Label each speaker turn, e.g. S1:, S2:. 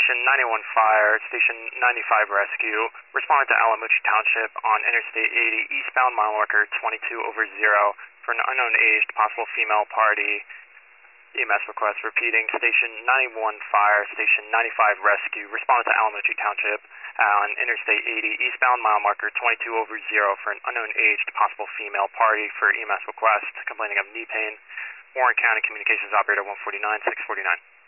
S1: Station 91 Fire, Station 95 Rescue, responded to Alamucci Township on Interstate 80 eastbound mile marker 22/0 for an unknown aged possible female party. EMS request repeating. Station 91 Fire, Station 95 Rescue, responded to Alamucci Township on Interstate 80 eastbound mile marker 22/0 for an unknown aged possible female party for EMS request, complaining of knee pain. Warren County Communications Operator 149, 649.